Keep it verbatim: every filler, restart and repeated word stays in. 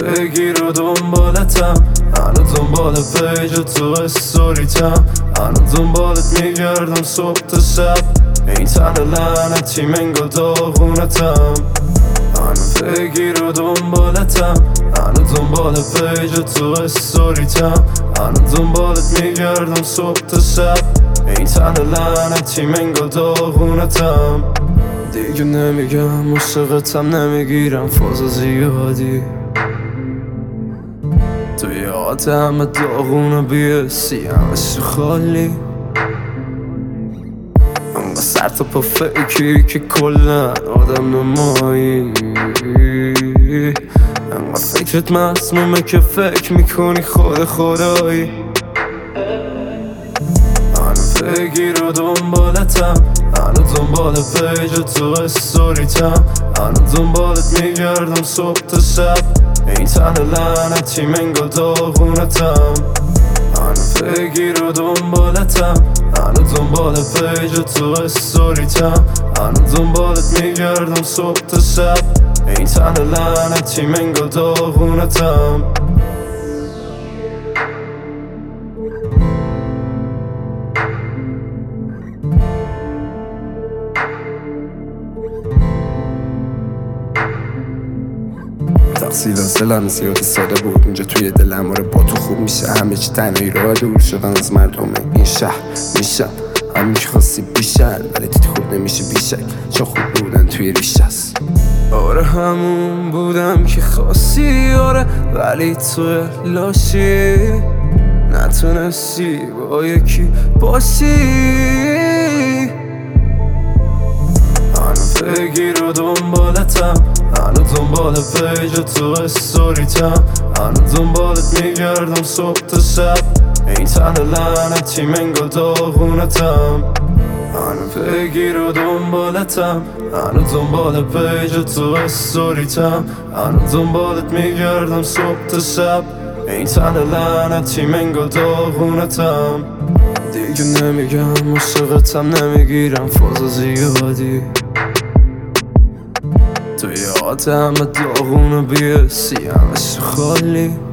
بگیر و دنبالتم، هنو دنبال پیج تو استوریتم، هنو دنبالت میگردم صبح تا شب. این تن لعنتی منگو داغونتم، هنو بگیر و دنبالتم، هنو دنبال پیج تو استوریتم، هنو دنبالت میگردم صبح تا شب. این تن لعنتی منگو داغونتم. دیگه نمیگم مشقتم، نمیگیرم فاز زیادی. توی آت همه داغونه بیسی همش خالی. انقدر سر تا پا فکری که کلن آدم نمایی. انقدر فکرت مسمومه که فکر میکنی خود خدایی. هنو بگیر و دنبالتم، هنو دنبال پیج تو استوریتم، هنو دنبالت میگردم صبح تا شب. این تن لعنتی منگو داغونتم، هنو بگیر و دنبالتم، هنو دنبال پیج تو استوریتم، هنو دنبالت میگردم صبح تا شب. این تن لعنتی منگو داغونتم. تقصیل حاصلم زیاد ساده بود. اینجا توی دلم آره با تو خوب میشه همه چی، تنهایی راه دور شدن از مردم این شهر میشن همین که خواستی بیشن، ولی دیدی خوب نمیشه بیشک چون خوب بودن توی ریش هست. آره همون بودم که خواستی، آره ولی تو لاشی نتونستی با یکی باشی. هنو بگیر و دنبالتم، هنو دنبال پیج تو استوریتم، هنو دنبالت میگردم صبح تا شب. این تن لعنتی منگو داغونتم، هنو بگیر و دنبالتم، هنو دنبال پیج تو استوریتم، هنو دنبالت میگردم صبح تا شب. این تن لعنتی منگو داغونتم. دیگه نمیگم مشقتم، نمیگیرم فاز زیادی. توی آت همه داغونه بیسی همش خالی.